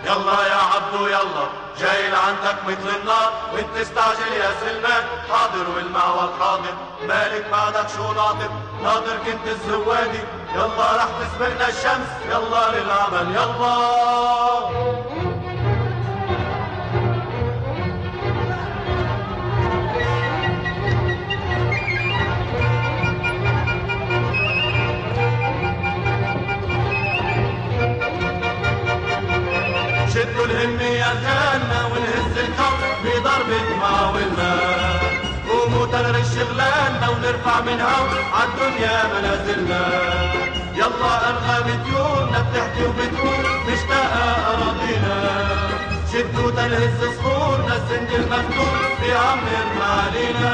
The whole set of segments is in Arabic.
يلا يا عبدو يلا جاي لعندك مثل النار، وانت استعجل يا سلمان حاضر والمعول حاضر. مالك بعدك شو ناطر؟ ناطر كنت الزوادي. يلا رح تسبقنا الشمس، يلا للعمل يلا. شدوا الهمة يا رجالنا ونهز الكون بضربة معاولنا. قوموا تنرش شغلاننا ونرفع منها عالدنيا منازلنا. يلا أنغام طيورنا بتحكي وبتقول مشتاقة أراضينا. شدوا تنهز صخورنا السند المفتوح بيعمر معالينا.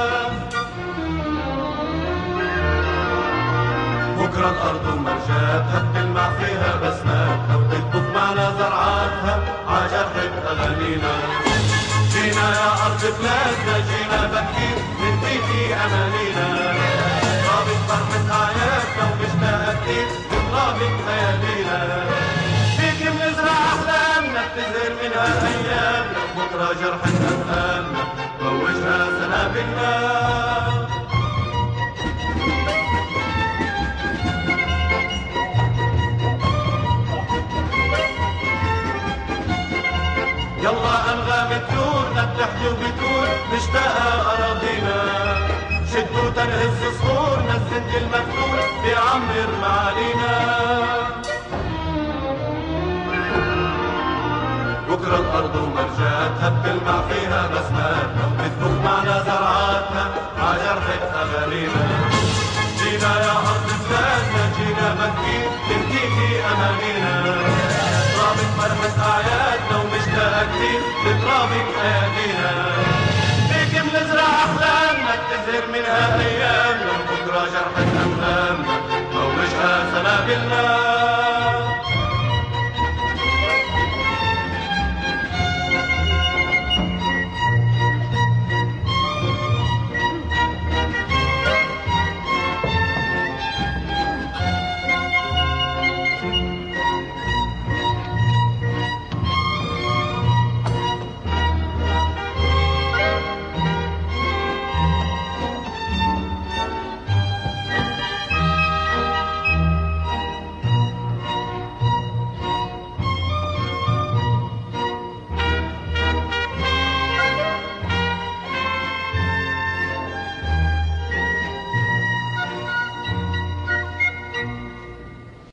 بكرة الأرض ومرجاتها بتلمع فيها بسماتها وتكبك معنا زرعاتها عجرحة أغانينا. جينا يا أرض بلادنا جينا بكي ننتهي أمانينا. طابت فرحة آياتنا ومشتاقة كتير بطابت خيالينا. فيك بنزرع أحلامنا بتزهر منها أيامنا. بكرة جرحة أفهامنا موجها سنابلنا. يلا أنغام طيورنا بتحكي وبتقول مشتاقة أراضينا. شدوا تنهز صخورنا السند المفتوح بيعمر معالينا. بكرة الأرض ومرجاتها بتلمع فيها بسماتنا وبتبخ معنا زرعاتنا عجرحة أغانينا. جينا يا أرض بلادنا جينا بكي تنتهي أمانينا. طابت فرحة أعيادنا ومشتاقة كتير بترابط أيادينا. فيك بنزرع أحلامنا بتزهر منها أيامنا. بكرة جرحة أحلامنا موجها سنابلنا.